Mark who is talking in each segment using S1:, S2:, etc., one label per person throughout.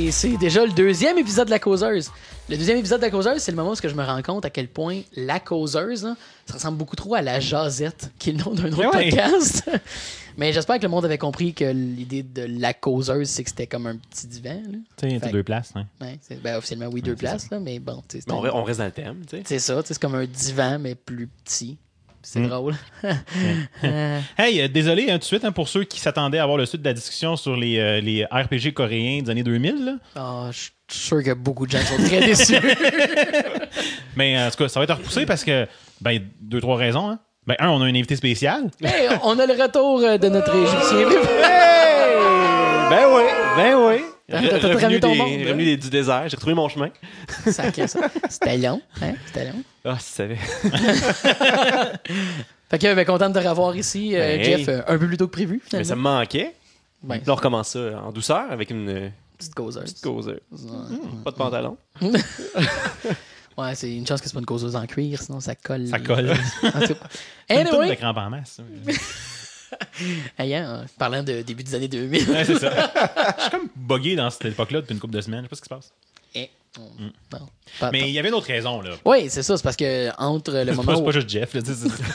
S1: c'est déjà le deuxième épisode de La Causeuse. Le deuxième épisode de La Causeuse, c'est le moment où je me rends compte à quel point La Causeuse, là, ça ressemble beaucoup trop à La Jasette, qui est le nom d'un autre podcast. Mais j'espère que le monde avait compris que l'idée de La Causeuse, c'est que c'était comme un petit divan.
S2: Tu sais, deux places. Hein.
S1: Ouais, officiellement, oui, deux places, là, mais bon.
S3: Mais on reste dans le thème. T'sais.
S1: C'est ça, c'est comme un divan, mais plus petit. C'est drôle.
S2: Hey, désolé tout de suite pour ceux qui s'attendaient à avoir le suite de la discussion sur les RPG coréens des années 2000. Là.
S1: Oh, je suis sûr que beaucoup de gens sont très déçus.
S2: Mais en tout cas, ça va être repoussé parce que, ben, 2-3 raisons. Hein. Ben, on a un invité spécial.
S1: Hey, on a le retour de notre Égyptien.
S3: Hey! Ben oui.
S1: T'as ramené ton monde.
S3: Revenu du désert, j'ai retrouvé mon chemin.
S1: C'était long, hein? C'était long.
S3: Ah, si tu savais.
S1: Fait que, content de te revoir ici, Jeff, un peu plus tôt que prévu,
S3: Mais
S1: finalement.
S3: ça me manquait.
S1: Ben,
S3: Là, on recommence ça en douceur avec une
S1: petite causeuse.
S3: petite causeuse. Pas de pantalon.
S1: Ouais, c'est une chance que c'est pas une causeuse en cuir, sinon ça colle.
S2: Ça colle.
S1: En tout cas.
S2: C'est une tonne de
S1: Anyway,
S2: crampes en masse.
S1: hey, parlant de début des années 2000.
S2: Ouais, c'est ça. Je suis comme buggé dans cette époque-là depuis une couple de semaines. Je sais pas ce qui se passe.
S1: Non.
S2: Mais il y avait une autre raison. Là.
S1: Oui, c'est ça. C'est parce que entre le moment
S2: C'est
S1: où...
S2: pas juste Jeff. Là,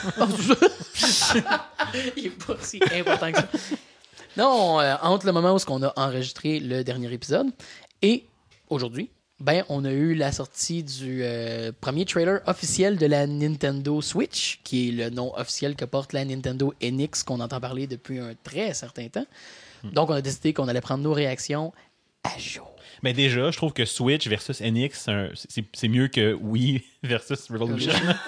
S1: Il est pas si important que ça. Non, entre le moment où on a enregistré le dernier épisode et aujourd'hui, ben, on a eu la sortie du premier trailer officiel de la Nintendo Switch, qui est le nom officiel que porte la Nintendo NX qu'on entend parler depuis un très certain temps. Donc, on a décidé qu'on allait prendre nos réactions à chaud.
S2: Mais déjà, je trouve que Switch versus NX, c'est mieux que Wii versus Revolution.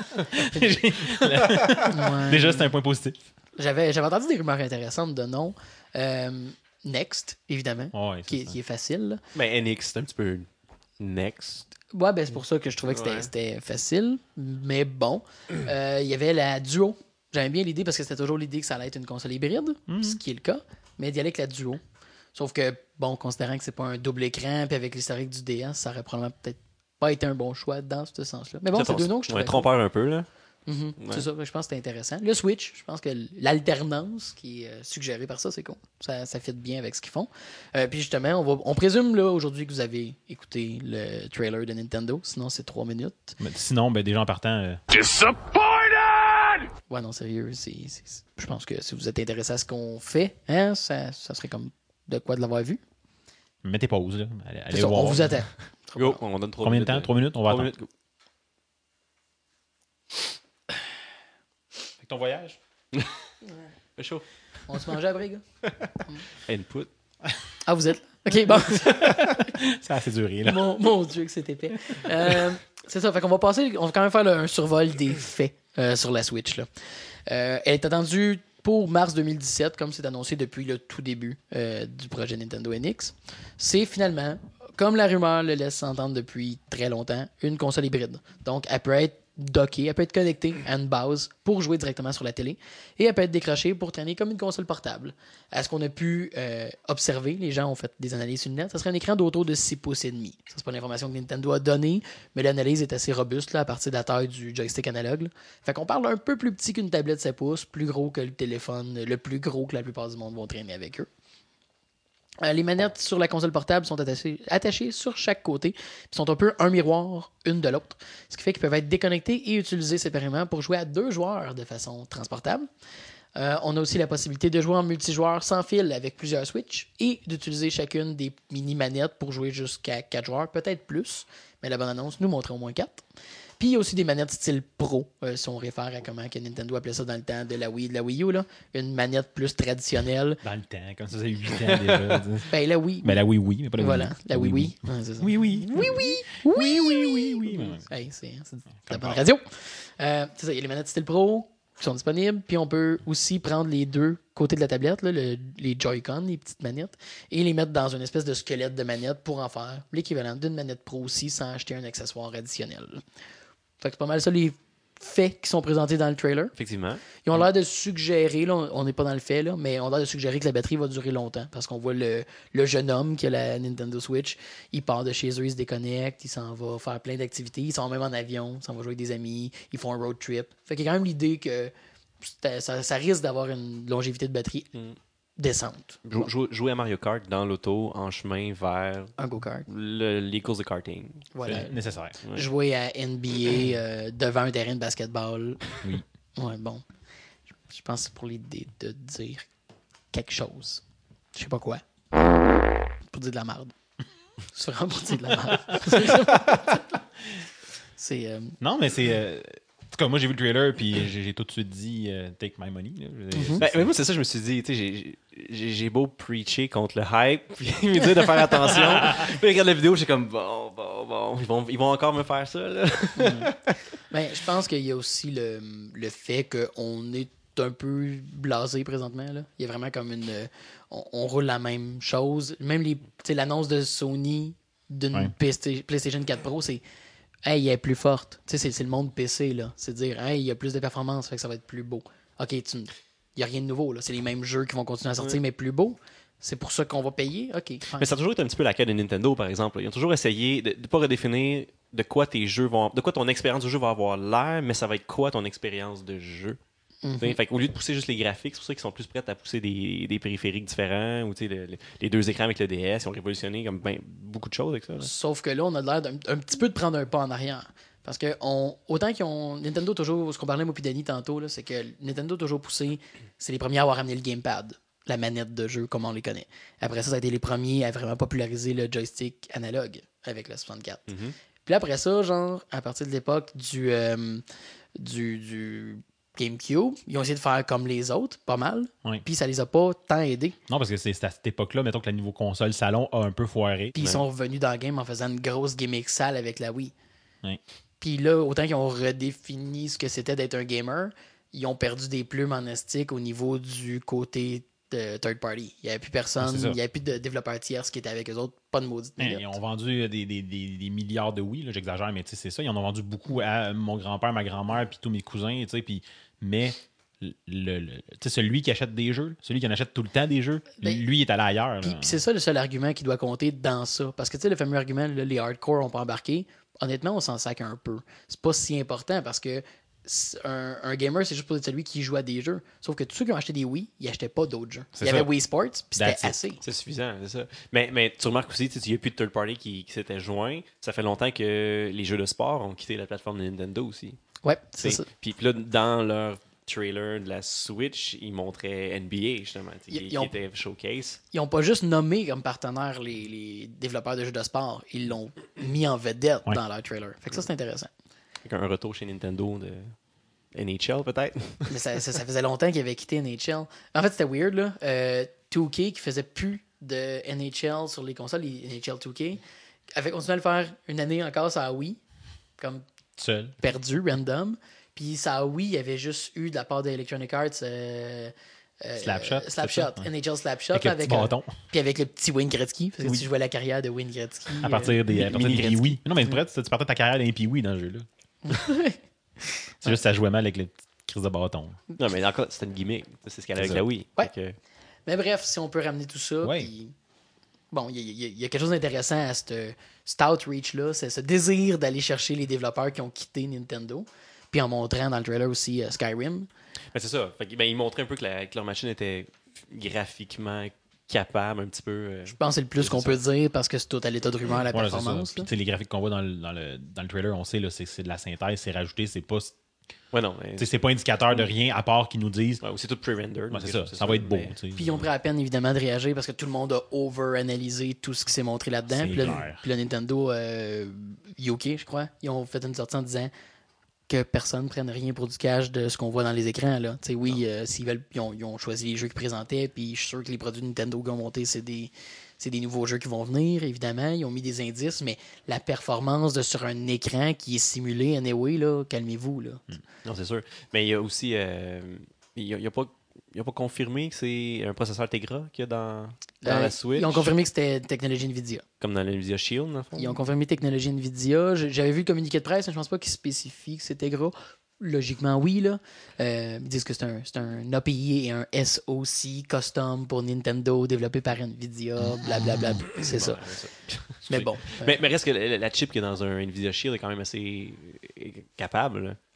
S1: Ouais.
S2: Déjà, c'est un point positif.
S1: J'avais entendu des rumeurs intéressantes de noms. Next, évidemment,
S2: Ouais,
S1: qui est facile. Là.
S3: Mais NX, c'est un petit peu next.
S1: Ouais, ben c'est pour ça que je trouvais que c'était facile. Mais bon, il y avait la Duo. J'aimais bien l'idée parce que c'était toujours l'idée que ça allait être une console hybride, ce qui est le cas, mais d'y aller avec la Duo. Sauf que, bon, considérant que c'est pas un double écran, puis avec l'historique du DS, ça aurait probablement peut-être pas été un bon choix dans ce sens-là. Mais bon, c'est deux noms que je trouvais
S3: trompeur un peu, là.
S1: Mm-hmm. C'est ça, je pense que c'était intéressant. Le Switch, je pense que l'alternance qui est suggérée par ça, c'est cool. Ça fit bien avec ce qu'ils font. Puis justement, on présume là aujourd'hui que vous avez écouté le trailer de Nintendo, sinon c'est 3 minutes.
S2: Mais sinon, ben, déjà en partant.
S1: Ouais, non, sérieux, je pense que si vous êtes intéressé à ce qu'on fait, hein, ça serait comme de quoi de l'avoir vu.
S2: Mettez pause. Là. Allez
S1: Ça,
S2: voir.
S1: on vous attend.
S3: Go, on donne 3
S2: Combien
S3: minutes.
S2: de temps? 3 minutes? On va
S3: 3
S2: attendre.
S3: minutes, go.
S2: Ton voyage?
S3: C'est chaud.
S1: On se mangeait après, gars?
S3: Input.
S1: Ah, vous êtes là? OK, bon.
S2: Ça a assez duré. Là.
S1: Mon Dieu, que c'est épais. C'est ça, fait qu'on va quand même faire un survol des faits sur la Switch. Là. Elle est attendue pour mars 2017, comme c'est annoncé depuis le tout début du projet Nintendo NX. C'est finalement, comme la rumeur le laisse s'entendre depuis très longtemps, une console hybride. Donc, elle peut être dockée, elle peut être connectée à une base pour jouer directement sur la télé et elle peut être décrochée pour traîner comme une console portable. À ce qu'on a pu observer, les gens ont fait des analyses sur le net, ça serait un écran d'autour de 6 pouces et demi. Ça, c'est pas l'information que Nintendo a donnée, mais l'analyse est assez robuste là, à partir de la taille du joystick analogue. Là. Fait qu'on parle un peu plus petit qu'une tablette 7 pouces, plus gros que le téléphone, le plus gros que la plupart du monde vont traîner avec eux. Les manettes sur la console portable sont attachées sur chaque côté, puis sont un peu un miroir une de l'autre, ce qui fait qu'ils peuvent être déconnectés et utilisés séparément pour jouer à 2 joueurs de façon transportable. On a aussi la possibilité de jouer en multijoueur sans fil avec plusieurs Switch et d'utiliser chacune des mini-manettes pour jouer jusqu'à 4 joueurs, peut-être plus, mais la bonne annonce nous montrait au moins 4. Puis il y a aussi des manettes style Pro, si on réfère à comment que Nintendo appelait ça dans le temps de la Wii et de la Wii U. Là. Une manette plus traditionnelle.
S2: Dans le temps, comme ça, c'est 8 ans déjà.
S1: Ben la Wii.
S2: Ben la Wii, oui, mais pas la Wii.
S1: Voilà, la Wii, oui. Ouais, c'est ça.
S2: Oui, oui.
S1: Oui, oui. Oui, oui, oui. Hey, c'est de la bonne radio. C'est ça, il y a les manettes style Pro qui sont disponibles. Puis on peut aussi prendre les deux côtés de la tablette, là, les Joy-Con, les petites manettes, et les mettre dans une espèce de squelette de manette pour en faire l'équivalent d'une manette Pro aussi sans acheter un accessoire additionnel. Fait que c'est pas mal ça les faits qui sont présentés dans le trailer.
S3: Effectivement.
S1: Ils ont l'air de suggérer, là, on n'est pas dans le fait, là, mais ils ont l'air de suggérer que la batterie va durer longtemps parce qu'on voit le jeune homme qui a la Nintendo Switch, il part de chez eux, il se déconnecte, il s'en va faire plein d'activités, ils sont même en avion, il s'en va jouer avec des amis, ils font un road trip. Fait qu'il y a quand même l'idée que ça risque d'avoir une longévité de batterie décente.
S3: Jouer à Mario Kart dans l'auto en chemin vers
S1: Un go-kart.
S3: les courses de karting.
S1: Voilà.
S2: C'est nécessaire.
S3: Ouais.
S1: Jouer à NBA devant un terrain de basketball.
S2: Oui.
S1: Ouais, bon. Je pense que c'est pour l'idée de dire quelque chose. Je sais pas quoi. Pour dire de la merde. C'est vraiment pour dire de la merde. C'est...
S2: Non, mais c'est. En tout cas, moi, j'ai vu le trailer, puis j'ai tout de suite dit take my money. Là.
S3: Ben, moi, c'est ça, je me suis dit, tu sais, j'ai beau preacher contre le hype, puis me dire de faire attention. Puis, je regarde la vidéo, j'ai comme, bon, ils vont encore me faire ça, là.
S1: Ben, je pense qu'il y a aussi le fait qu'on est un peu blasé présentement. Là. Il y a vraiment comme une... on roule la même chose. Même l'annonce de Sony d'une PlayStation 4 Pro, c'est hey, elle est plus forte. Tu sais, c'est le monde PC, là. C'est dire, hey, il y a plus de performance, fait que ça va être plus beau. OK, il n'y a rien de nouveau, là. C'est les mêmes jeux qui vont continuer à sortir, mais plus beau. C'est pour ça qu'on va payer. OK. Fine.
S3: Mais ça a toujours été un petit peu la quête de Nintendo, par exemple. Ils ont toujours essayé de ne pas redéfinir de quoi ton expérience de jeu va avoir l'air, mais ça va être quoi ton expérience de jeu. Fait qu'au lieu de pousser juste les graphiques, c'est pour ça qu'ils sont plus prêts à pousser des périphériques différents ou les deux écrans avec le DS. Ils ont révolutionné comme beaucoup de choses avec ça. Là.
S1: Sauf que là, on a l'air d'un petit peu de prendre un pas en arrière. Parce que autant qu'ils ont. Nintendo toujours, ce qu'on parlait moi puis Danny tantôt, là, c'est que Nintendo a toujours poussé, c'est les premiers à avoir amené le gamepad, la manette de jeu comme on les connaît. Après ça a été les premiers à vraiment populariser le joystick analogue avec la 64. Puis après ça, genre, à partir de l'époque du GameCube, ils ont essayé de faire comme les autres, pas mal.
S2: Oui.
S1: Puis ça les a pas tant aidés.
S2: Non, parce que c'est à cette époque-là, mettons que le niveau console salon a un peu foiré.
S1: Puis ils sont revenus dans le game en faisant une grosse gimmick sale avec la Wii.
S2: Oui.
S1: Puis là, autant qu'ils ont redéfini ce que c'était d'être un gamer, ils ont perdu des plumes en estique au niveau du côté de third party. Il n'y avait plus personne, il n'y avait plus de développeurs tiers qui étaient avec eux autres, pas de maudite minute.
S2: Ils ont vendu des milliards de Wii, là, j'exagère, mais c'est ça. Ils en ont vendu beaucoup à mon grand-père, ma grand-mère, puis tous mes cousins, mais celui qui achète des jeux, celui qui en achète tout le temps des jeux, lui, il est allé ailleurs.
S1: Puis c'est ça le seul argument qui doit compter dans ça. Parce que tu sais, le fameux argument, là, les hardcore ont pas embarqué, honnêtement, on s'en sac un peu. C'est pas si important parce que un gamer, c'est juste pour être celui qui joue à des jeux. Sauf que tous ceux qui ont acheté des Wii, ils achetaient pas d'autres jeux. Il y avait Wii Sports, puis c'était assez.
S3: C'est suffisant, c'est ça. Mais tu remarques aussi, il n'y a plus de third party qui s'était joint. Ça fait longtemps que les jeux de sport ont quitté la plateforme de Nintendo aussi.
S1: Ouais, c'est ça.
S3: Puis là, dans leur trailer de la Switch, ils montraient NBA, justement, qui était showcase.
S1: Ils n'ont pas juste nommé comme partenaire les développeurs de jeux de sport, ils l'ont mis en vedette dans leur trailer. Fait que ça, c'est intéressant.
S3: Avec un retour chez Nintendo de NHL, peut-être.
S1: Mais ça faisait longtemps qu'ils avaient quitté NHL. En fait, c'était weird, là. 2K, qui faisait plus de NHL sur les consoles, les NHL 2K, avait continué à le faire une année encore sur la Wii, comme
S2: seul,
S1: perdu, random. Puis ça, Wii, il y avait juste eu de la part d'Electronic Arts
S2: Slapshot,
S1: NHL Slapshot
S2: avec le bâton.
S1: Puis avec le petit Wayne Gretzky, parce que tu jouais la carrière de Wayne Gretzky.
S2: À partir des Wii. Non, mais tu partais de ta carrière d'un Wii dans le jeu, là. C'est juste ça jouait mal avec le petit crise de bâton.
S3: Non, mais encore, c'était une gimmick. C'est ce qu'elle a avec la Wii.
S1: Ouais. Mais bref, si on peut ramener tout ça, puis... Bon, il y a quelque chose d'intéressant à cet outreach-là, c'est ce désir d'aller chercher les développeurs qui ont quitté Nintendo, puis en montrant dans le trailer aussi Skyrim.
S3: Mais c'est ça. Ils montraient un peu que leur machine était graphiquement capable un petit peu.
S1: Je pense que c'est le plus qu'on peut dire parce que c'est tout à l'état de rumeur la performance.
S2: Puis, les graphiques qu'on voit dans le trailer, on sait là, c'est de la synthèse, c'est rajouté, c'est pas.
S3: Ouais, non.
S2: C'est pas indicateur de rien à part qu'ils nous disent.
S3: Ouais, c'est tout pre-rendered.
S2: Ouais, c'est ça. Ça va être beau.
S1: Puis ils ont pris la peine évidemment de réagir parce que tout le monde a over-analysé tout ce qui s'est montré là-dedans. Puis le Nintendo UK, je crois, ils ont fait une sortie en disant que personne ne prenne rien pour du cash de ce qu'on voit dans les écrans. Là. Oui, s'ils veulent, ils ont choisi les jeux qu'ils présentaient, puis je suis sûr que les produits de Nintendo qui ont monté, c'est des nouveaux jeux qui vont venir, évidemment. Ils ont mis des indices, mais la performance sur un écran qui est simulé, anyway, là, calmez-vous. Là.
S3: Non, c'est sûr. Mais il y a aussi... il n'a pas confirmé que c'est un processeur Tegra qu'il y a dans la Switch.
S1: Ils ont confirmé que c'était technologie NVIDIA.
S3: Comme dans la NVIDIA Shield, dans le fond.
S1: Ils ont confirmé technologie NVIDIA. J'avais vu le communiqué de presse, mais je pense pas qu'ils spécifient que c'est Tegra. Logiquement, oui. Là. Ils disent que c'est un API et un SoC custom pour Nintendo développé par NVIDIA, blablabla. C'est ça. Mais bon.
S3: Mais reste que la chip qui est dans un NVIDIA Shield est quand même assez capable. Là.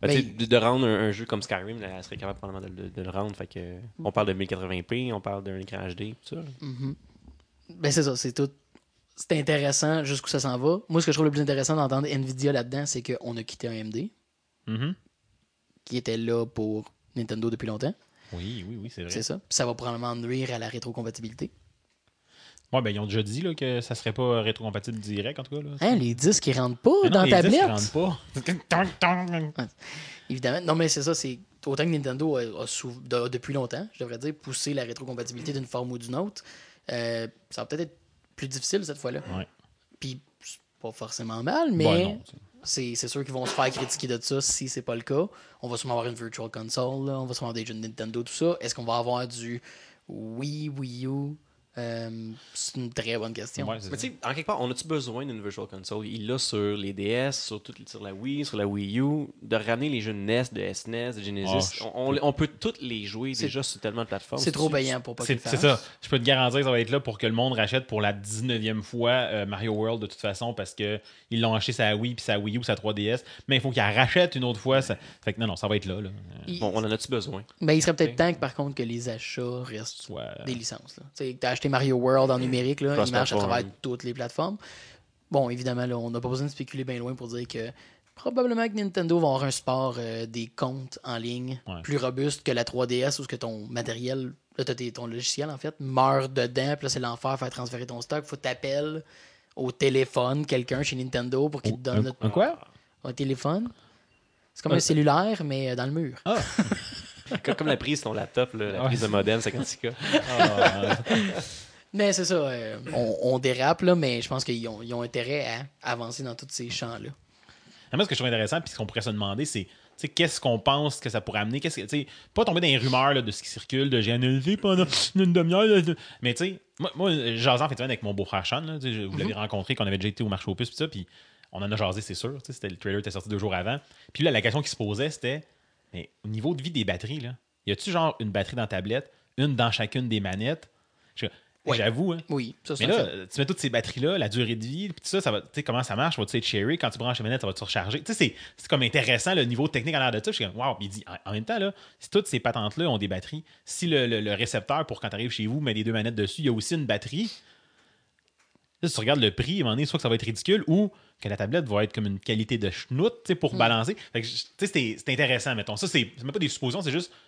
S3: Tu sais, de rendre un jeu comme Skyrim, là, elle serait capable probablement de le rendre. Fait que, on parle de 1080p, on parle d'un écran HD, tout ça.
S1: Ben c'est ça, c'est tout. C'est intéressant jusqu'où ça s'en va. Moi, ce que je trouve le plus intéressant d'entendre Nvidia là-dedans, c'est qu'on a quitté AMD,
S2: Mhm.
S1: qui était là pour Nintendo depuis longtemps.
S2: Oui, c'est vrai.
S1: C'est ça. Puis ça va probablement nuire à la rétrocompatibilité.
S2: Ouais, ben, ils ont déjà dit là, que ça serait pas rétrocompatible direct, en tout cas. Là.
S1: Hein, les disques, ils rentrent pas
S2: Mais non,
S1: dans
S2: les
S1: tablette?
S2: disques, ils rentrent pas.
S1: Évidemment. Non, mais c'est ça. C'est autant que Nintendo depuis longtemps, je devrais dire, poussé la rétrocompatibilité d'une forme ou d'une autre. Ça va peut-être être plus difficile cette fois-là.
S2: Ouais.
S1: Puis, c'est pas forcément mal, mais
S2: Bon, non,
S1: c'est sûr qu'ils vont se faire critiquer de ça si c'est pas le cas. On va sûrement avoir une Virtual Console, là. On va sûrement avoir des jeux de Nintendo, tout ça. Est-ce qu'on va avoir du Wii U? C'est une très bonne question.
S2: Ouais, c'est
S3: Mais
S2: ça.
S3: tu sais, en quelque part, on a-tu besoin d'une Virtual Console? Il l'a sur les DS, sur la Wii, sur la Wii U, de ramener les jeux de NES, de SNES, de Genesis. On peut toutes les jouer déjà sur tellement de plateformes.
S1: C'est trop payant pour pas qu'ils le
S2: C'est
S1: fassent.
S2: ça. Je peux te garantir que ça va être là pour que le monde rachète pour la 19e fois Mario World de toute façon parce qu'ils l'ont acheté sa Wii puis sa Wii U, sa 3DS. Mais il faut qu'ils rachètent une autre fois. Ça... Fait que non, ça va être là.
S3: Bon, on en a-tu besoin?
S1: Ben, il serait peut-être temps que, par contre, que les achats restent
S2: Soit...
S1: des licences. Tu sais, t'as acheté Mario World en numérique, là, il marche à
S3: Cross-platform.
S1: travers toutes les plateformes. Bon, évidemment, là, on n'a pas besoin de spéculer bien loin pour dire que probablement que Nintendo va avoir un support des comptes en ligne plus robuste que la 3DS ou que ton matériel, là, ton logiciel, en fait, meurt dedans, puis là, c'est l'enfer, faire transférer ton stock. Faut t'appeler au téléphone quelqu'un chez Nintendo pour qu'il te donne
S2: Un quoi?
S1: un téléphone. C'est comme un cellulaire, mais dans le mur.
S2: Ah!
S3: Comme la prise de ton laptop, là, la prise de modem 56K.
S1: Mais c'est ça, on dérape, là, mais je pense qu'ils ont intérêt à avancer dans tous ces champs-là.
S2: Moi, ce que je trouve intéressant, puis ce qu'on pourrait se demander, c'est qu'est-ce qu'on pense que ça pourrait amener. Pas tomber dans les rumeurs là, de ce qui circule, de j'ai analysé pendant une demi-heure. Là, mais tu sais, moi jasant effectivement avec mon beau-frère Sean, là, vous l'avez rencontré, qu'on avait déjà été au marché aux puces, puis ça, puis on en a jasé, c'est sûr. C'était, le trailer était sorti 2 jours avant. Puis là, la question qui se posait, c'était mais au niveau de vie des batteries, là, y a-tu genre une batterie dans la tablette, une dans chacune des manettes? J'avoue, hein.
S1: Oui, ça c'est
S2: Mais
S1: un
S2: là,
S1: fait.
S2: tu mets toutes ces batteries-là, la durée de vie, puis tout ça, va, tu sais, comment ça marche? Va-tu être sharé? Quand tu branches les manettes, ça va te recharger? Tu sais, c'est comme intéressant, le niveau technique en l'air de ça. Je suis comme, wow, il dit, en même temps, là, si toutes ces patentes-là ont des batteries, si le récepteur pour quand tu arrives chez vous met les 2 manettes dessus, il y a aussi une batterie. Là, si tu regardes le prix, à un moment donné, soit que ça va être ridicule ou que la tablette va être comme une qualité de schnout, tu sais, pour balancer. Fait que, tu sais, c'est intéressant, mettons. Ça, c'est même pas des suppositions, c'est juste.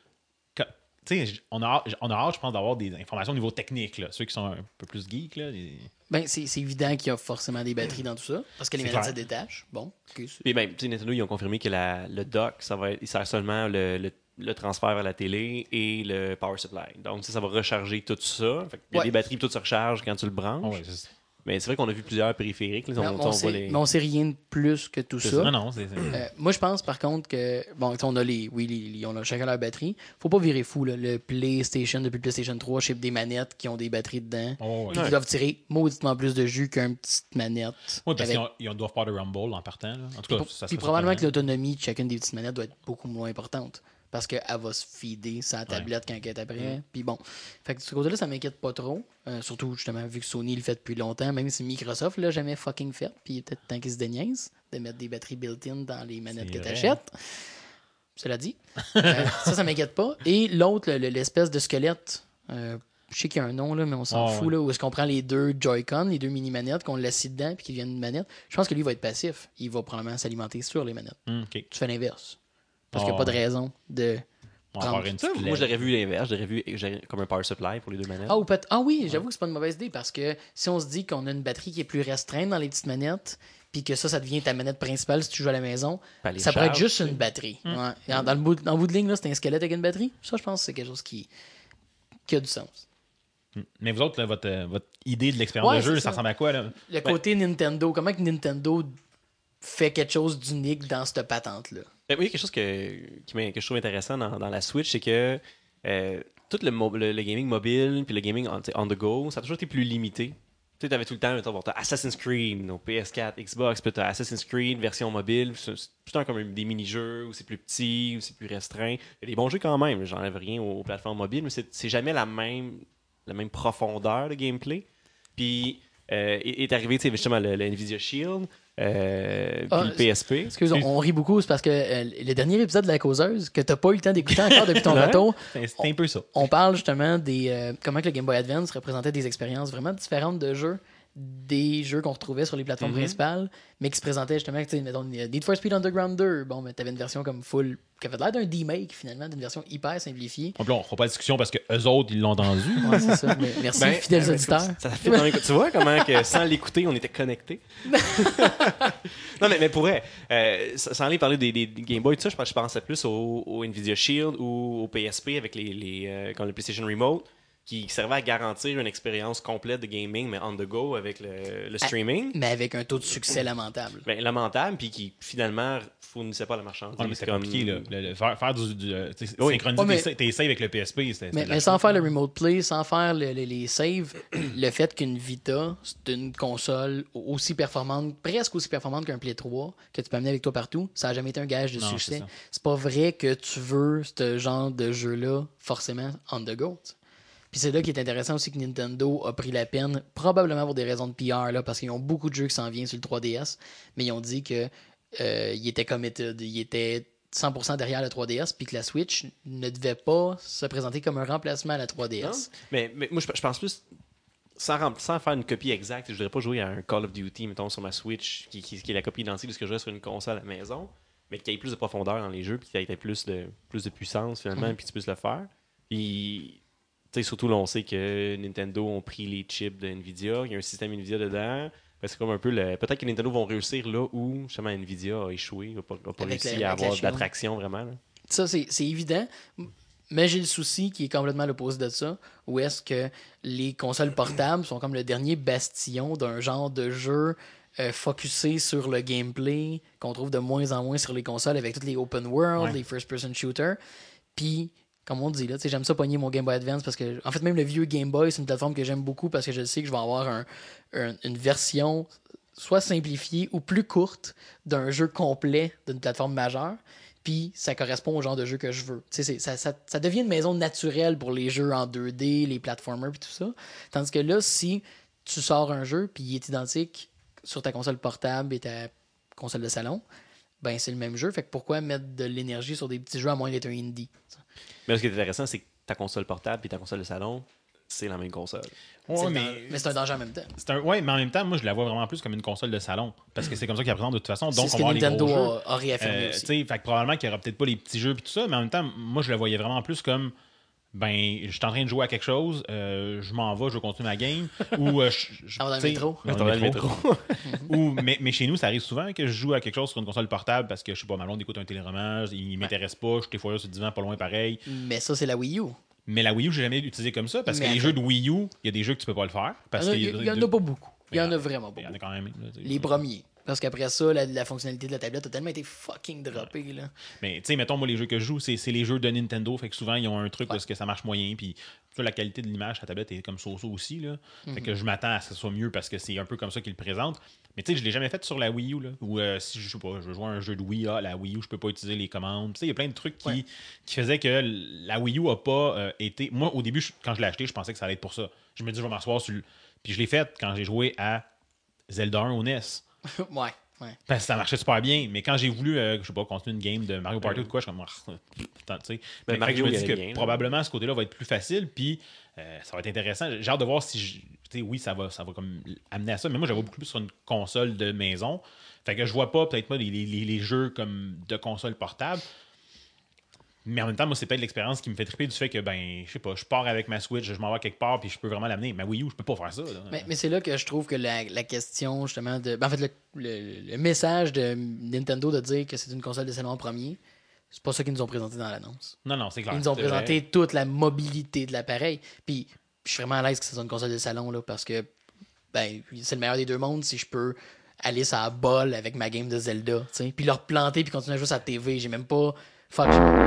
S2: On a hâte, je pense, d'avoir des informations au niveau technique. Là. Ceux qui sont un peu plus geeks. Là,
S1: Ben, c'est évident qu'il y a forcément des batteries dans tout ça, parce que les
S2: C'est
S1: manettes
S2: clair.
S1: se détachent. Bon, ok,
S3: Puis même, tu sais, Nintendo, ils ont confirmé que le dock, il sert seulement le transfert vers la télé et le power supply. Donc, ça va recharger tout ça. Fait il y a des batteries, tout se recharge quand tu le branches.
S2: Oh, ouais, c'est
S3: Mais c'est vrai qu'on a vu plusieurs périphériques. Là,
S1: mais on sait rien de plus que tout ça.
S2: Non, c'est.
S1: Moi, je pense par contre que, bon, on a on a chacun leur batterie. Faut pas virer fou, là. Le PlayStation, depuis le PlayStation 3, ship des manettes qui ont des batteries dedans.
S2: Oh, ouais.
S1: Puis qui doivent tirer mauditement plus de jus qu'une petite manette.
S2: Oui, parce
S1: avec-
S2: qu'ils doivent pas de Rumble en partant. Là. En tout cas, ça
S1: Puis
S2: serait
S1: probablement que
S2: surprenant.
S1: l'autonomie de chacune des petites manettes doit être beaucoup moins importante. Parce qu'elle va se feeder sa tablette quand elle est après. Puis bon. Fait que de ce côté-là, ça m'inquiète pas trop. Surtout, justement, vu que Sony le fait depuis longtemps, même si Microsoft l'a jamais fucking fait. Puis peut-être tant qu'ils se déniaisent de mettre des batteries built-in dans les manettes
S2: C'est
S1: que tu
S2: vrai.
S1: achètes. Cela dit. Ça m'inquiète pas. Et l'autre, l'espèce de squelette. Je sais qu'il y a un nom, là, mais on s'en fout.
S2: ouais.
S1: Là, où est-ce qu'on prend les 2 Joy-Con, les 2 mini-manettes, qu'on l'assit dedans, puis qu'il devienne une manette. Je pense que lui va être passif. Il va probablement s'alimenter sur les manettes.
S2: OK.
S1: Tu fais l'inverse. Parce qu'il n'y a pas de raison de.
S2: On va avoir une petite
S3: Moi, je l'aurais vu l'inverse. Je l'aurais vu comme un power supply pour les 2 manettes.
S1: Oui, j'avoue que c'est pas une mauvaise idée parce que si on se dit qu'on a une batterie qui est plus restreinte dans les petites manettes, puis que ça devient ta manette principale si tu joues à la maison,
S3: Pas les
S1: ça pourrait être
S3: charges,
S1: juste une batterie. Ouais. Et en bout de ligne, là, c'est un squelette avec une batterie. Ça, je pense que c'est quelque chose qui a du sens.
S2: Mais vous autres, là, votre idée de l'expérience
S1: Ouais,
S2: de jeu,
S1: c'est
S2: ça
S1: ça.
S2: ressemble à quoi? Là?
S1: Le côté Nintendo, comment que Nintendo fait quelque chose d'unique dans cette patente-là?
S3: Oui, quelque chose que je trouve intéressant dans la Switch, c'est que tout le gaming mobile puis le gaming on the go, ça a toujours été plus limité. Tu avais tout le temps, t'as Assassin's Creed, au PS4, Xbox, puis t'as Assassin's Creed version mobile, c'est plutôt comme des mini-jeux où c'est plus petit, où c'est plus restreint. Il y a des bons jeux quand même, j'enlève rien aux plateformes mobiles, mais c'est jamais la même profondeur de gameplay. Puis est arrivé, tu sais, justement, le Nvidia Shield, puis le PSP.
S1: Excuse, on rit beaucoup, c'est parce que le dernier épisode de La Causeuse, que t'as pas eu le temps d'écouter encore depuis ton
S3: Non.
S1: retour,
S2: C'était un peu ça.
S1: on parle justement des comment que le Game Boy Advance représentait des expériences vraiment différentes de jeux, des jeux qu'on retrouvait sur les plateformes principales, mais qui se présentaient justement, tu sais, mettons, Need for Speed Underground 2, bon, mais t'avais une version comme full, qui avait l'air d'un remake finalement, d'une version hyper simplifiée.
S2: Donc là, on fera pas de discussion parce que eux autres, ils l'ont entendu.
S1: Ouais, c'est ça. Mais merci,
S3: Ben,
S1: fidèles auditeurs.
S3: Ça fait dans les... Tu vois comment que sans l'écouter, on était connectés? Non, mais pour vrai, sans aller parler des Game Boy, tout ça, je pensais plus au Nvidia Shield ou au PSP avec comme le PlayStation Remote, qui servait à garantir une expérience complète de gaming, mais on the go avec le streaming.
S1: Mais avec un taux de succès lamentable.
S3: Ben, lamentable, puis qui finalement fournissait pas la marchandise.
S2: Ouais, mais c'est
S3: comme...
S2: compliqué, là. Faire
S3: Oui.
S2: synchroniser
S1: Ouais,
S2: tes saves avec le PSP, c'était
S1: Mais sans faire le remote play, sans faire les saves, le fait qu'une Vita, c'est une console aussi performante, presque aussi performante qu'un Play 3, que tu peux amener avec toi partout, ça n'a jamais été un gage de
S2: Non, c'est
S1: succès.
S2: ça.
S1: C'est pas vrai que tu veux ce genre de jeu-là forcément on the go. T'sais. Puis c'est là qui est intéressant aussi que Nintendo a pris la peine, probablement pour des raisons de PR, là, parce qu'ils ont beaucoup de jeux qui s'en viennent sur le 3DS, mais ils ont dit que il était committed, il était 100% derrière la 3DS, puis que la Switch ne devait pas se présenter comme un remplacement à la 3DS.
S3: Non? Mais moi, je pense plus, sans faire une copie exacte, je voudrais pas jouer à un Call of Duty, mettons, sur ma Switch, qui est la copie identique de ce que je jouais sur une console à la maison, mais qu'il y ait plus de profondeur dans les jeux, puis qu'il y ait plus de puissance, finalement, puis tu puisses le faire. Puis, tu sais, surtout, là, on sait que Nintendo ont pris les chips de Nvidia, il y a un système Nvidia dedans. C'est comme un peu peut-être que Nintendo vont réussir là où justement Nvidia a échoué, n'a pas réussi à avoir de l'attraction vraiment. Là.
S1: Ça, c'est évident. Mais j'ai le souci qui est complètement l'opposé de ça, où est-ce que les consoles portables sont comme le dernier bastion d'un genre de jeu focusé sur le gameplay qu'on trouve de moins en moins sur les consoles avec toutes les open world, les first-person shooters. Puis, comme on dit, là, j'aime ça pogner mon Game Boy Advance parce que, en fait, même le vieux Game Boy, c'est une plateforme que j'aime beaucoup parce que je sais que je vais avoir une version soit simplifiée ou plus courte d'un jeu complet d'une plateforme majeure. Puis ça correspond au genre de jeu que je veux. Ça devient une maison naturelle pour les jeux en 2D, les platformers et tout ça. Tandis que là, si tu sors un jeu puis il est identique sur ta console portable et ta console de salon, ben c'est le même jeu. Fait que pourquoi mettre de l'énergie sur des petits jeux à moins d'être un indie?
S3: Mais ce qui est intéressant, c'est que ta console portable et ta console de salon, c'est la même console.
S2: Ouais,
S1: mais c'est un danger en même temps.
S2: Oui, mais en même temps, moi, je la vois vraiment plus comme une console de salon. Parce que c'est comme ça qu'elle présente de toute façon. Donc,
S1: C'est ce
S2: on
S1: que
S2: va avoir
S1: Nintendo
S2: les gros jeux.
S1: a réaffirmé aussi.
S2: Fait que probablement qu'il n'y aura peut-être pas les petits jeux et tout ça, mais en même temps, moi, je la voyais vraiment plus comme je suis en train de jouer à quelque chose, je m'en vais, je vais continuer ma game. Ou
S1: dans le métro.
S2: Dans le métro. mais chez nous, ça arrive souvent que je joue à quelque chose sur une console portable parce que je sais pas, ma blonde écoute un téléroman, il m'intéresse pas, je suis des fois là sur le divan, pas loin pareil.
S1: Mais ça, c'est la Wii U.
S2: Mais la Wii U, j'ai jamais utilisé comme ça parce que les jeux de Wii U, il y a des jeux que tu peux pas le faire.
S1: Il y en a pas beaucoup. Il y en a vraiment pas
S2: Il y en a
S1: beaucoup.
S2: quand même. Là,
S1: Les premiers. Parce qu'après ça, la fonctionnalité de la tablette a tellement été fucking droppée. Là.
S2: Mais tu sais, mettons, moi, les jeux que je joue, c'est les jeux de Nintendo. Fait que souvent, ils ont un truc parce que ça marche moyen. Puis la qualité de l'image, la tablette est comme so-so aussi. Là. Fait que je m'attends à ce que ça soit mieux parce que c'est un peu comme ça qu'ils le présentent. Mais tu sais, je l'ai jamais fait sur la Wii U. Là, ou si je sais pas, je veux jouer à un jeu de Wii, la Wii U, je peux pas utiliser les commandes. Tu sais, il y a plein de trucs qui faisaient que la Wii U a pas été. Moi, au début, quand je l'ai acheté, je pensais que ça allait être pour ça. Je me dis, je vais m'asseoir sur le. Puis je l'ai fait quand j'ai joué à Zelda 1 au NES.
S1: Ouais.
S2: Parce que ça marchait super bien, mais quand j'ai voulu, je sais pas, continuer une game de Mario Party ou de quoi, je suis comme, tu sais.
S3: Mais Mario,
S2: je me dis que
S3: bien,
S2: probablement ce côté-là va être plus facile, puis ça va être intéressant. J'ai hâte de voir si, tu sais, oui, ça va comme amener à ça, mais moi, j'avais beaucoup plus sur une console de maison. Fait que je vois pas, peut-être pas les jeux comme de console portable. Mais en même temps, moi, c'est peut-être l'expérience qui me fait triper du fait que, je sais pas, je pars avec ma Switch, je m'en vais quelque part, puis je peux vraiment l'amener. Ma Wii U, je peux pas faire ça. Là.
S1: Mais c'est là que je trouve que la question, justement, en fait, le message de Nintendo de dire que c'est une console de salon en premier, c'est pas ça qu'ils nous ont présenté dans l'annonce.
S2: Non, c'est clair.
S1: Ils nous ont présenté toute la mobilité de l'appareil. Puis, je suis vraiment à l'aise que ce soit une console de salon, là, parce que, c'est le meilleur des deux mondes si je peux aller sur la bol avec ma game de Zelda, tu sais, puis leur planter, puis continuer à jouer sur la TV. J'ai même pas. Fuck.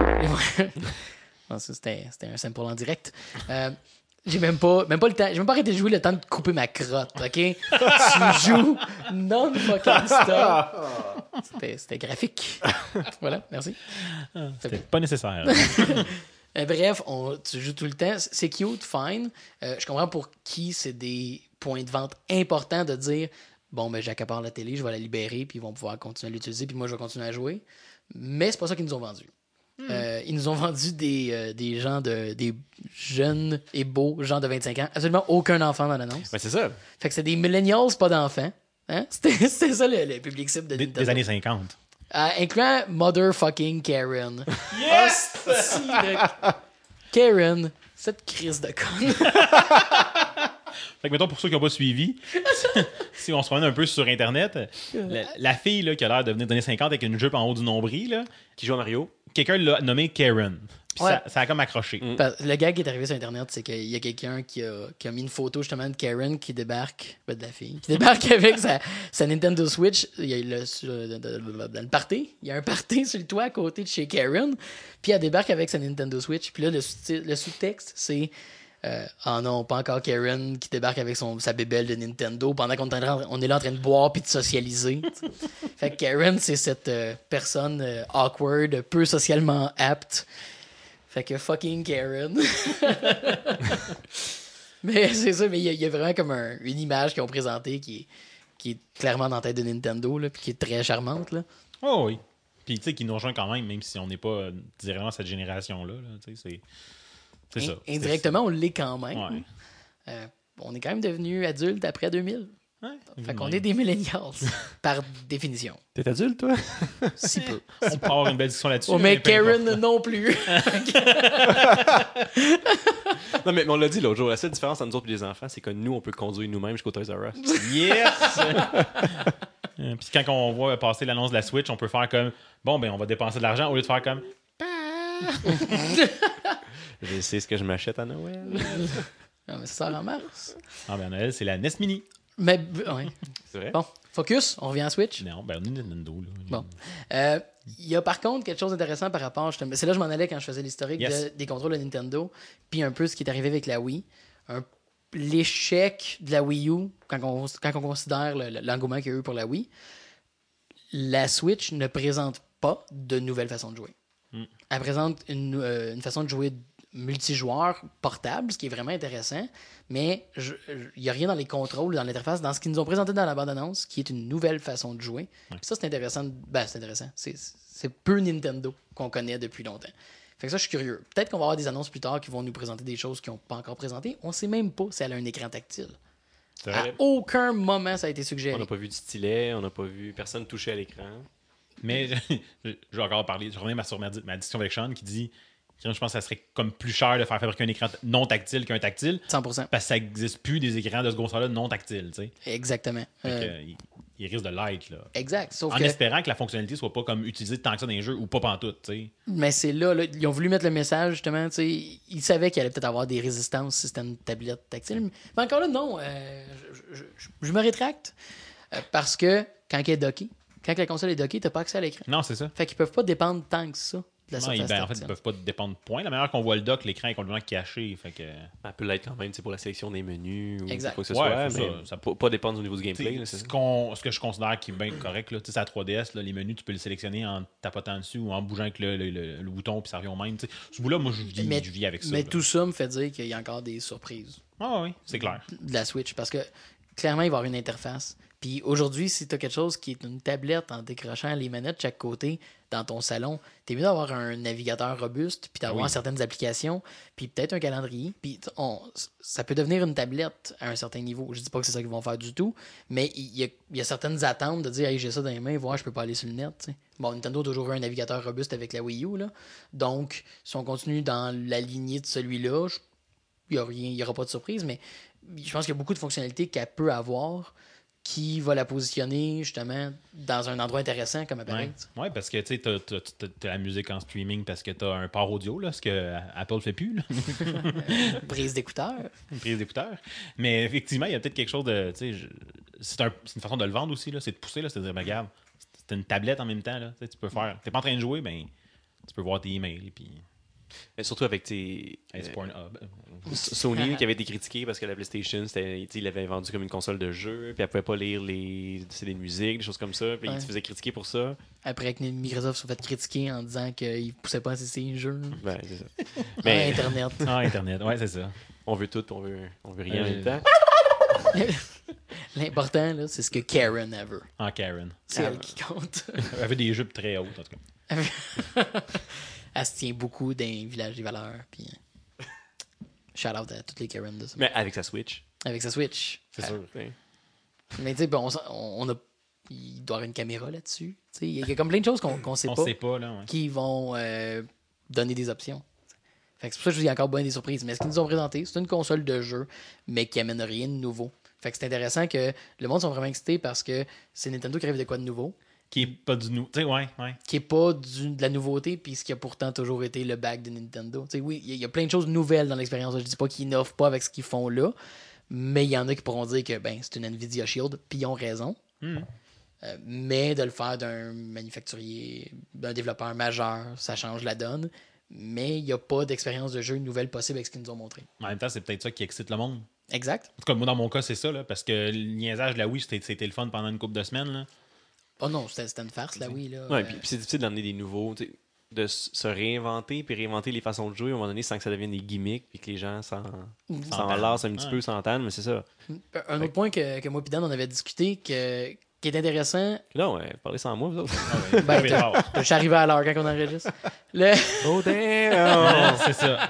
S1: Non, c'était un sample en direct. J'ai même pas le temps. J'ai même pas arrêté de jouer le temps de couper ma crotte, ok? Tu joues non-fucking stop. C'était graphique. Voilà, merci.
S2: C'était pas nécessaire.
S1: Bref, tu joues tout le temps. C'est cute, fine. Je comprends pour qui c'est des point de vente important de dire bon, ben j'accapare la télé, je vais la libérer, puis ils vont pouvoir continuer à l'utiliser, puis moi je vais continuer à jouer. Mais c'est pas ça qu'ils nous ont vendu. Ils nous ont vendu des gens des jeunes et beaux gens de 25 ans. Absolument aucun enfant dans l'annonce.
S3: Ben, c'est ça.
S1: Fait que c'est des millennials, pas d'enfants. Hein? C'était ça le public cible de Nintendo.
S2: Des années 50.
S1: Incluant Motherfucking Karen. Yes! Karen, cette crise de conne.
S2: Fait que, mettons, pour ceux qui n'ont pas suivi, si on se promène un peu sur Internet, la fille là, qui a l'air de venir donner 50 avec une jupe en haut du nombril, là,
S3: Qui joue à Mario.
S2: quelqu'un l'a nommé Karen. Puis
S1: Ouais.
S2: ça a comme accroché.
S1: Le gag qui est arrivé sur Internet, c'est qu'il y a quelqu'un qui a mis une photo justement de Karen qui débarque, de la fille, qui débarque avec sa Nintendo Switch. Il y a dans le party. Il y a un party sur le toit à côté de chez Karen. Puis elle débarque avec sa Nintendo Switch. Puis là, le sous-texte, c'est oh non, pas encore Karen qui débarque avec sa bébelle de Nintendo pendant qu'on est là en train de boire puis de socialiser. T'sais. Fait que Karen, c'est cette personne awkward, peu socialement apte. Fait que fucking Karen. Mais c'est ça, mais il y a vraiment comme une image qu'ils ont présentée qui est clairement dans la tête de Nintendo, là, puis qui est très charmante. Là.
S2: Oh oui. Puis tu sais, qui nous rejoint quand même si on n'est pas directement cette génération-là. Là, tu sais, c'est ça.
S1: Indirectement, on l'est quand même.
S2: Ouais.
S1: On est quand même devenus adultes après 2000.
S2: Ouais,
S1: Fait qu'on est des millennials, par définition.
S3: T'es adulte, toi?
S1: Si peu.
S2: On peut avoir une belle discussion là-dessus.
S1: Oh, mais
S2: peu
S1: Karen
S2: importe, là.
S1: non plus.
S3: Non, mais on l'a dit l'autre jour. La seule différence entre nous autres et les enfants, c'est que nous, on peut conduire nous-mêmes jusqu'au Toys R Us.
S2: Yes! Puis quand on voit passer l'annonce de la Switch, on peut faire comme bon, ben on va dépenser de l'argent au lieu de faire comme
S3: Je sais ce que je m'achète à Noël.
S1: Non, mais ça sort en mars.
S2: ah ben Noël, c'est la NES Mini.
S1: Mais, ouais.
S3: C'est vrai?
S1: Bon, focus, on revient à Switch.
S2: Non, ben on est Nintendo. Là.
S1: Bon. Il y a par contre quelque chose d'intéressant par rapport. C'est là que je m'en allais quand je faisais l'historique
S2: Yes.
S1: des contrôles de Nintendo, puis un peu ce qui est arrivé avec la Wii. L'échec de la Wii U, quand on considère l'engouement qu'il y a eu pour la Wii, la Switch ne présente pas de nouvelle façon de jouer. Elle présente une façon de jouer multijoueur portable, ce qui est vraiment intéressant, mais il n'y a rien dans les contrôles, dans l'interface, dans ce qu'ils nous ont présenté dans la bande-annonce, qui est une nouvelle façon de jouer. Puis ça, c'est intéressant. C'est intéressant. C'est peu Nintendo qu'on connaît depuis longtemps. Fait que ça, je suis curieux. Peut-être qu'on va avoir des annonces plus tard qui vont nous présenter des choses qu'ils n'ont pas encore présentées. On ne sait même pas si elle a un écran tactile.
S2: C'est
S1: À
S2: vrai.
S1: aucun moment, ça a été
S3: On
S1: suggéré.
S3: n'a pas vu de stylet, on n'a pas vu personne toucher à l'écran.
S2: Mais je vais encore parler. Je reviens sur ma discussion avec Sean qui dit je pense que ça serait comme plus cher de faire fabriquer un écran non tactile qu'un tactile
S1: 100%.
S2: parce que ça n'existe plus des écrans de ce grosseur-là non tactiles. Tu sais.
S1: Exactement.
S2: Fait que, il risque de l'être. Là.
S1: Exact. Sauf
S2: En
S1: que,
S2: espérant que la fonctionnalité soit pas comme utilisée tant que ça dans les jeux ou pas pantoute. Tu sais.
S1: mais c'est là, ils ont voulu mettre le message, justement. Ils savaient qu'il allait peut-être avoir des résistances si c'était une tablette tactile. Mais encore là, non. Je me rétracte. Parce que quand elle est dockée, quand la console est dockée, tu n'as pas accès à l'écran.
S2: Non, c'est ça.
S1: Fait qu'ils peuvent pas dépendre tant que ça de la
S2: Non,
S1: surface
S2: en fait,
S1: tactile.
S2: ils peuvent pas dépendre de point. La manière qu'on voit le dock, l'écran est complètement caché. Fait que...
S3: Elle peut l'être quand même, c'est pour la sélection des menus ou
S1: Exact.
S3: quoi que ce
S2: Ouais,
S3: soit,
S2: c'est
S3: mais
S2: ça.
S3: pas dépendre au niveau du gameplay. Là, c'est
S2: Ce
S3: ça.
S2: que je considère qui est bien correct, là, c'est la 3DS, là, les menus, tu peux les sélectionner en tapotant dessus ou en bougeant avec le bouton, puis ça revient au même. T'sais. Ce bout-là, moi, je vis avec ça.
S1: Mais
S2: là.
S1: tout ça me fait dire qu'il y a encore des surprises
S2: Ah oui, c'est clair.
S1: de la Switch. Parce que clairement, il va y avoir une interface. Puis aujourd'hui, si tu as quelque chose qui est une tablette en décrochant les manettes de chaque côté dans ton salon, t'es mieux d'avoir un navigateur robuste, puis d'avoir certaines applications, puis peut-être un calendrier. Puis ça peut devenir une tablette à un certain niveau. Je dis pas que c'est ça qu'ils vont faire du tout, mais il y a certaines attentes de dire hey, j'ai ça dans les mains, voir, je peux pas aller sur le net. T'sais. Bon, Nintendo a toujours eu un navigateur robuste avec la Wii U, là. Donc, si on continue dans la lignée de celui-là, il n'y aura pas de surprise, mais je pense qu'il y a beaucoup de fonctionnalités qu'elle peut avoir qui va la positionner justement dans un endroit intéressant comme appareil.
S2: Ouais, parce que tu sais, t'as la musique en streaming parce que t'as un port audio, là, ce que Apple fait plus, là.
S1: Prise d'écouteurs.
S2: Une prise d'écouteurs. Mais effectivement, il y a peut-être quelque chose de. C'est une façon de le vendre aussi, là, c'est de pousser, là, c'est de dire, ben, regarde, c'est une tablette en même temps, là, tu peux faire. T'es pas en train de jouer, ben, tu peux voir tes emails, puis.
S3: Mais surtout avec tes.
S2: Pornhub.
S3: Sony qui avait été critiqué parce que la PlayStation, il l'avait vendu comme une console de jeu, puis elle pouvait pas lire les CD de musique, des choses comme ça, puis il se faisait critiquer pour ça.
S1: Après que Microsoft se fait critiquer en disant qu'il poussait pas assez ses jeux.
S3: Ben, c'est ça.
S1: Mais Internet.
S2: Ah, Internet, ouais, c'est ça.
S3: On veut tout, puis on veut rien en même temps.
S1: L'important, là, c'est ce que Karen elle veut.
S2: En Karen.
S1: C'est elle qui compte.
S2: Elle avait des jupes très hautes, en tout cas.
S1: Elle se tient beaucoup d'un village des valeurs. Puis, shout out à toutes les Karen de ça.
S3: Mais avec sa Switch.
S1: Avec sa Switch.
S2: C'est sûr.
S3: Ouais.
S1: Mais tu sais, bon, on a. Il doit y avoir une caméra là-dessus. Tu sais, il y a comme plein de choses qu'on sait
S2: On
S1: pas
S2: sait pas, là. Ouais.
S1: qui vont donner des options. Fait que c'est pour ça que je vous dis encore bien des surprises. Mais ce qu'ils nous ont présenté, c'est une console de jeu, mais qui amène rien de nouveau. Fait que c'est intéressant que le monde sont vraiment excités parce que c'est Nintendo qui arrive de quoi de nouveau,
S2: Qui est pas du nou. Tu sais, ouais.
S1: qui est pas de la nouveauté, puis ce qui a pourtant toujours été le bac de Nintendo. Tu sais, oui, il y a plein de choses nouvelles dans l'expérience. Je dis pas qu'ils n'offrent pas avec ce qu'ils font là, mais il y en a qui pourront dire que ben c'est une Nvidia Shield, puis ils ont raison. Mais de le faire d'un manufacturier, d'un développeur majeur, ça change la donne. Mais il n'y a pas d'expérience de jeu nouvelle possible avec ce qu'ils nous ont montré.
S2: En même temps, c'est peut-être ça qui excite le monde.
S1: Exact.
S2: En tout cas, moi, dans mon cas, c'est ça, là, parce que le niaisage de la Wii, c'était le fun pendant une couple de semaines. Là.
S1: Oh non, c'était une farce, là, oui. Là.
S3: Ouais, puis c'est difficile d'amener des nouveaux, tu sais, de se réinventer puis réinventer les façons de jouer à un moment donné sans que ça devienne des gimmicks puis que les gens s'en lassent un petit peu, s'entendent, mais c'est ça.
S1: Un autre point que moi et Dan, on avait discuté qui est intéressant.
S3: Non, parlez sans moi, vous autres.
S1: Ben, je suis arrivé à l'heure quand on enregistre.
S3: Oh damn!
S2: C'est ça.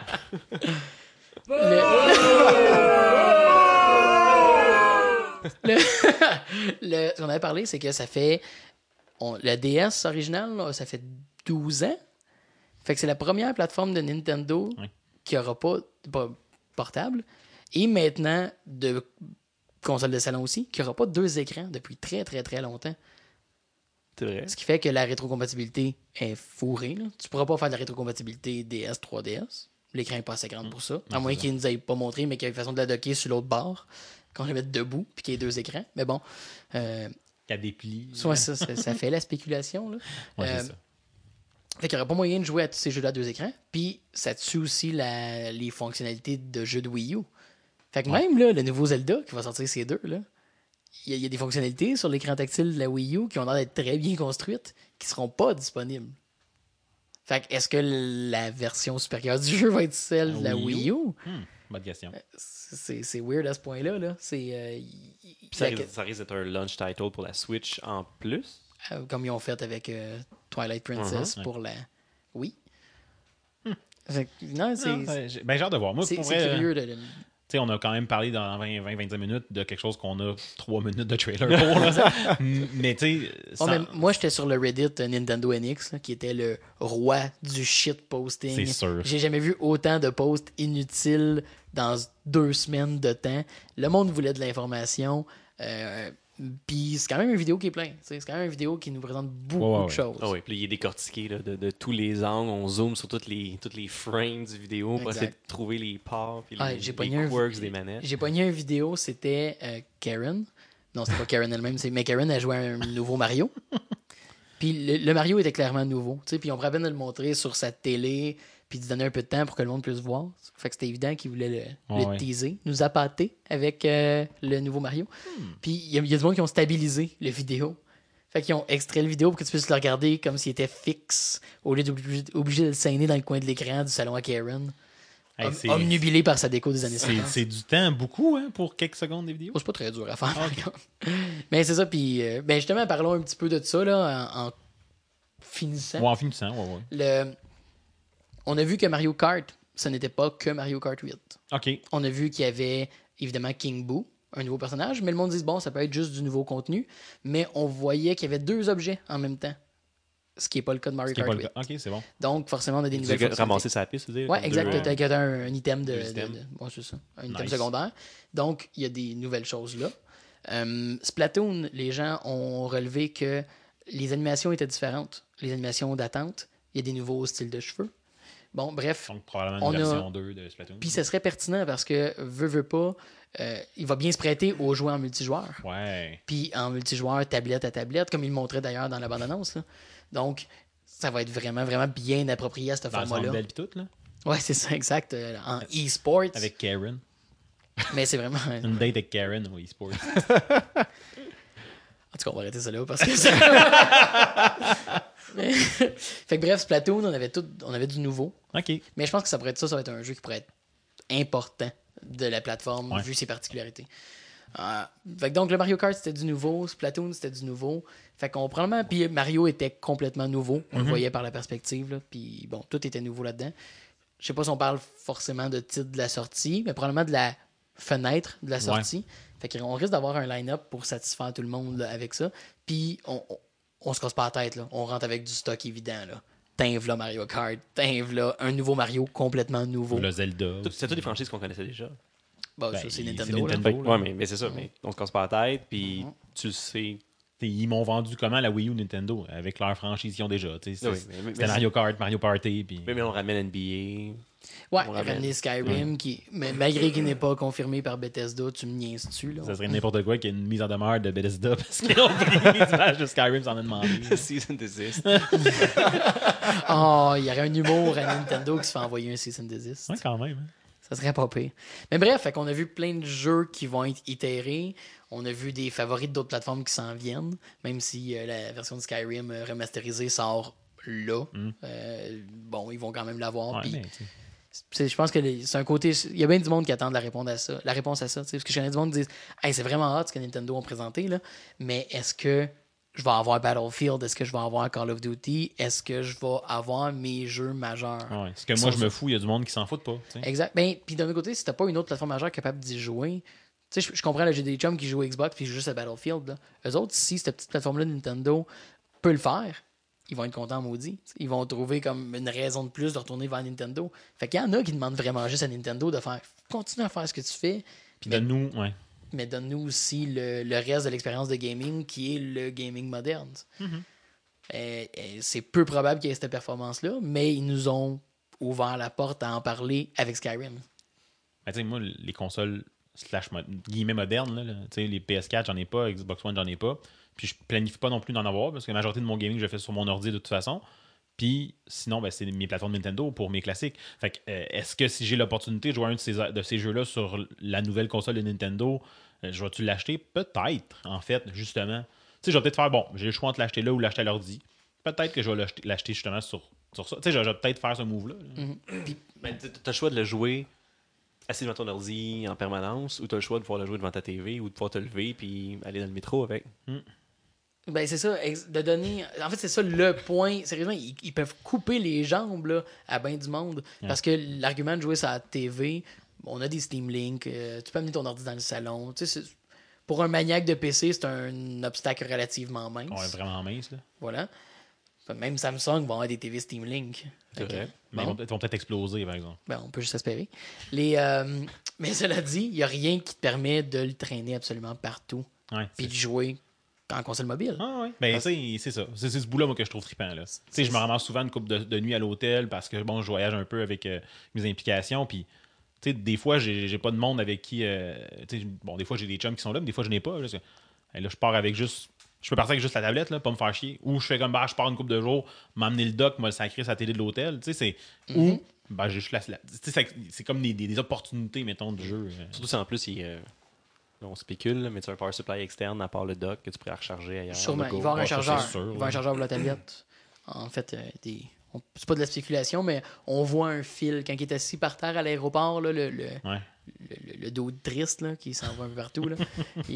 S1: Ce qu'on avait parlé, c'est que ça fait. La DS originale, là, ça fait 12 ans. Fait que c'est la première plateforme de Nintendo qui aura pas portable. Et maintenant, de console de salon aussi, qui n'aura pas 2 écrans depuis très, très, très longtemps.
S3: C'est vrai.
S1: Ce qui fait que la rétrocompatibilité est fourrée. Là. Tu pourras pas faire de la rétrocompatibilité DS, 3DS. L'écran n'est pas assez grand pour ça. À moins qu'il nous ait pas montré, mais qu'il y ait une façon de la docker sur l'autre barre, qu'on le mette debout, puis qu'il y ait 2 écrans. Mais bon.
S2: Qu'à des plis.
S1: Soit ça fait la spéculation. Là.
S2: Ouais, c'est ça.
S1: Fait qu'il n'y aura pas moyen de jouer à tous ces jeux-là à 2 écrans. Puis ça tue aussi les fonctionnalités de jeux de Wii U. Fait que même là, le nouveau Zelda qui va sortir ces deux, là, il y a des fonctionnalités sur l'écran tactile de la Wii U qui ont l'air d'être très bien construites, qui seront pas disponibles. Fait que est-ce que la version supérieure du jeu va être celle de la Wii U?
S2: Bonne question.
S1: C'est weird à ce point-là. Là.
S3: Ça risque d'être un launch title pour la Switch en plus.
S1: Comme ils ont fait avec Twilight Princess pour la Wii. Fait que, non, c'est...
S2: Ben, j'ai hâte de voir. Moi,
S1: c'est
S2: pour vrai,
S1: curieux
S2: tu sais, on a quand même parlé dans 20-25 minutes de quelque chose qu'on a 3 minutes de trailer pour. Là. Mais tu sais...
S1: mais moi, j'étais sur le Reddit Nintendo NX, là, qui était le roi du shit posting.
S2: C'est sûr.
S1: J'ai jamais vu autant de posts inutiles dans 2 semaines de temps. Le monde voulait de l'information. Puis c'est quand même une vidéo qui est pleine. C'est quand même une vidéo qui nous présente beaucoup de choses.
S3: Ah oui, puis il est décortiqué là, de tous les angles. On zoome sur toutes les frames du vidéo pour essayer de trouver les parts et les quirks des manettes.
S1: J'ai pogné une vidéo, c'était Karen. Non, c'était pas Karen elle-même, mais Karen a joué à un nouveau Mario. Puis le Mario était clairement nouveau. Puis on pourrait bien le montrer sur sa télé puis de donner un peu de temps pour que le monde puisse voir. Fait que c'était évident qu'il voulait le teaser, nous appâter avec le nouveau Mario. Puis il y a du monde qui ont stabilisé le vidéo. Fait qu'ils ont extrait le vidéo pour que tu puisses le regarder comme s'il était fixe, au lieu d'obliger de le saigner dans le coin de l'écran du salon à Karen. Omnubilé par sa déco des années 50.
S2: C'est du temps, beaucoup, hein, pour quelques secondes des vidéos.
S1: C'est pas très dur à faire. Mais c'est ça, puis justement, parlons un petit peu de ça là, en finissant.
S2: En finissant,
S1: On a vu que Mario Kart, ce n'était pas que Mario Kart 8.
S2: OK.
S1: On a vu qu'il y avait évidemment King Boo, un nouveau personnage, mais le monde dit bon, ça peut être juste du nouveau contenu, mais on voyait qu'il y avait 2 objets en même temps. Ce qui n'est pas le cas de Mario Kart 8.
S2: OK, c'est bon.
S1: Donc, forcément, on a des nouvelles fonctionnalités.
S3: Ramasser sa piste, c'est-à-dire?
S1: Oui, exact. Tu as un item
S3: c'est
S1: ça. Un item secondaire. Donc, il y a des nouvelles choses là. Splatoon, les gens ont relevé que les animations étaient différentes. Les animations d'attente, il y a des nouveaux styles de cheveux. Bon, bref.
S2: Donc, probablement une version 2 de Splatoon.
S1: Puis, ça serait pertinent parce que, veut pas, il va bien se prêter aux joueurs en multijoueur.
S2: Ouais.
S1: Puis, en multijoueur, tablette à tablette, comme il le montrait d'ailleurs dans la bande-annonce. Là. Donc, ça va être vraiment, vraiment bien approprié à ce format-là.
S2: Belle tout, là.
S1: Ouais, c'est ça, exact. En e-sport.
S2: Avec Karen.
S1: Mais c'est vraiment...
S2: Une date avec Karen au e-sport.
S1: En tout cas, on va arrêter ça là parce que ça... Fait que bref, Splatoon, on avait du nouveau.
S2: OK.
S1: Mais je pense que ça va être un jeu qui pourrait être important de la plateforme vu ses particularités. Fait que donc, le Mario Kart, c'était du nouveau. Splatoon, c'était du nouveau. Fait qu'on probablement... Puis Mario était complètement nouveau. On le voyait par la perspective. Là. Puis bon, tout était nouveau là-dedans. Je sais pas si on parle forcément de titre de la sortie, mais probablement de la fenêtre de la sortie. Fait qu'on risque d'avoir un line-up pour satisfaire tout le monde là, avec ça. Puis on se casse pas la tête. Là. On rentre avec du stock évident. Là. T'inves là Mario Kart. T'inves là un nouveau Mario complètement nouveau.
S2: Le Zelda.
S3: C'est toutes des franchises qu'on connaissait déjà.
S1: Bon,
S2: Ben,
S1: ça, c'est
S2: c'est
S1: Nintendo. là.
S2: Nintendo.
S3: Ouais, mais c'est ça. Mais on se casse pas la tête, puis tu le sais.
S2: T'sais, ils m'ont vendu comment la Wii U Nintendo avec leur franchise qu'ils ont déjà. C'était
S3: mais
S2: Mario Kart, Mario Party. Puis...
S3: Mais on ramène NBA.
S1: Ouais,
S3: On ramène.
S1: ramener Skyrim, mais malgré qu'il n'est pas confirmé par Bethesda, tu me niaises-tu, là?
S2: Ça serait n'importe quoi qu'il y ait une mise en demeure de Bethesda parce qu'ils ont pris les images de Skyrim sans en demander.
S3: Season desist.
S1: Oh, il y aurait un humour à Nintendo qui se fait envoyer un Cease and Desist.
S2: Ouais, quand même. Hein.
S1: Ça serait pas pire. Mais bref, fait qu'on a vu plein de jeux qui vont être itérés. On a vu des favoris d'autres plateformes qui s'en viennent, même si la version de Skyrim remasterisée sort là. Bon, ils vont quand même l'avoir.
S2: Ouais,
S1: Puis
S2: mais,
S1: je pense que c'est un côté. Il y a bien du monde qui attend la réponse à ça. Parce que je connais du monde qui disent hey, c'est vraiment hot ce que Nintendo ont présenté, là, mais est-ce que je vais avoir Battlefield? Est-ce que je vais avoir Call of Duty? Est-ce que je vais avoir mes jeux majeurs?
S2: ouais. Ce que moi, je me fous, il y a du monde qui s'en fout pas. T'sais.
S1: Exact. Ben, puis d'un autre côté, si t'as pas une autre plateforme majeure capable d'y jouer, tu sais, je comprends, là, j'ai des chums qui jouent Xbox puis ils jouent juste à Battlefield. Là. Eux autres, si cette petite plateforme-là de Nintendo peut le faire, ils vont être contents maudits. Ils vont trouver comme une raison de plus de retourner vers Nintendo. Fait qu'il y en a qui demandent vraiment juste à Nintendo de faire continue à faire ce que tu fais.
S2: Puis donne-nous, ouais.
S1: Mais donne-nous aussi le reste de l'expérience de gaming qui est le gaming moderne. C'est peu probable qu'il y ait cette performance-là, mais ils nous ont ouvert la porte à en parler avec Skyrim.
S2: Ben, tu sais, moi, les consoles guillemets modernes, là, les PS4, j'en ai pas, Xbox One, j'en ai pas. Puis je planifie pas non plus d'en avoir parce que la majorité de mon gaming, je le fais sur mon ordi de toute façon. Puis sinon, ben, c'est mes plateformes Nintendo pour mes classiques. Fait que, est-ce que si j'ai l'opportunité de jouer à un de ces jeux-là sur la nouvelle console de Nintendo, je vais-tu l'acheter? Peut-être, en fait, justement. Tu sais, je vais peut-être faire, bon, j'ai le choix entre l'acheter là ou l'acheter à l'ordi. Peut-être que je vais l'acheter justement sur ça. Tu sais, je vais peut-être faire ce move-là.
S3: Ben, tu as le choix de le jouer assis devant ton ordi en permanence ou tu as le choix de pouvoir le jouer devant ta TV ou de pouvoir te lever puis aller dans le métro avec.
S1: Ben, c'est ça, de donner. En fait, c'est ça le point. Sérieusement, ils peuvent couper les jambes là, à bien du monde. Parce que l'argument de jouer sur la TV, on a des Steam Link, tu peux amener ton ordi dans le salon. Tu sais, pour un maniaque de PC, c'est un obstacle relativement mince.
S2: Ouais, vraiment mince, là.
S1: Voilà. Même Samsung va avoir des TV Steam Link.
S3: C'est vrai.
S2: Mais ils vont peut-être exploser, par exemple.
S1: Ben, on peut juste espérer. Mais cela dit, il n'y a rien qui te permet de le traîner absolument partout.
S2: Ouais,
S1: Puis de jouer en console mobile.
S2: Ah ouais. Ben, c'est ça. C'est ce bout-là, moi, que je trouve trippant. Là. Je me ramasse souvent une couple de nuit à l'hôtel parce que, bon, je voyage un peu avec mes implications. Puis, des fois, j'ai pas de monde avec qui. Bon, des fois, j'ai des chums qui sont là, mais des fois, je n'ai pas. Là, là je pars avec juste. Je peux partir avec juste la tablette, là, pas me faire chier. Ou je fais comme, je pars une couple de jours, m'emmener le dock, moi, le sacrer sur la télé de l'hôtel. Ou, j'ai juste c'est comme des opportunités, mettons, de jeu.
S3: Surtout si en plus, on spécule, là, mais tu as un power supply externe à part le dock que tu pourrais recharger ailleurs.
S1: Sûrement. Il va y avoir un chargeur. Il va y avoir un chargeur pour la tablette. En fait, c'est pas de la spéculation, mais on voit un fil quand il est assis par terre à l'aéroport, là, le dos triste là, qui s'en va un peu partout. Là.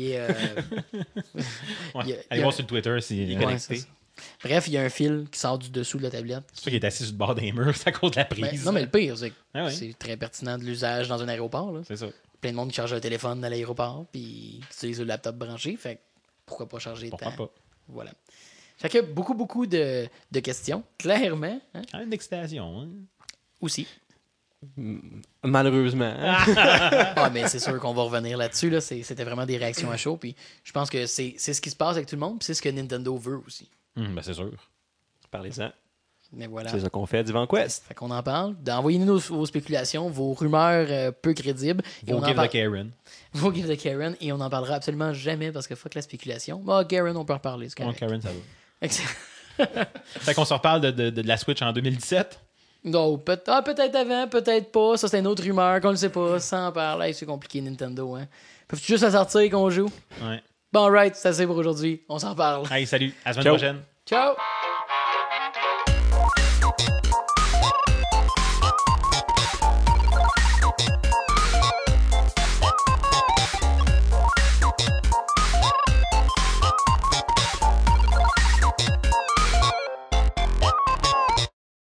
S2: Allez voir sur le Twitter s'il est connecté.
S1: Bref, il y a un fil qui sort du dessous de la tablette.
S2: C'est ça qui est assis sur le bord des murs, c'est à cause de la prise.
S1: Non, mais le pire, c'est que c'est très pertinent de l'usage dans un aéroport. Là.
S2: C'est ça.
S1: Plein de monde qui charge un téléphone à l'aéroport, puis qui utilise le laptop branché. Fait que pourquoi pas charger
S2: Pourquoi pas?
S1: Voilà. Fait que beaucoup de questions, clairement. Hein?
S2: Une excitation. Hein?
S1: Aussi.
S3: Malheureusement.
S1: Mais c'est sûr qu'on va revenir là-dessus. Là. C'était vraiment des réactions à chaud. Puis je pense que c'est ce qui se passe avec tout le monde. Puis c'est ce que Nintendo veut aussi.
S2: Ben c'est sûr.
S3: Parlez-en.
S1: Mais voilà.
S3: C'est ça qu'on fait d'Ivan Quest.
S1: Fait qu'on en parle. Envoyez-nous vos spéculations, vos rumeurs peu crédibles.
S2: Vos give de Karen.
S1: Vos give de Karen. Et on n'en parlera absolument jamais parce que fuck la spéculation. Karen, on peut en reparler.
S2: Karen, ça va. Fait qu'on se reparle de la Switch en 2017.
S1: Non, peut-être avant, peut-être pas. Ça, c'est une autre rumeur qu'on ne sait pas. Sans en parler, c'est compliqué, Nintendo. Hein. Peuvent-tu juste la sortir qu'on joue?
S2: Ouais.
S1: Bon, right, c'est assez pour aujourd'hui. On s'en parle.
S2: Hey, salut. À la semaine prochaine.
S1: Ciao!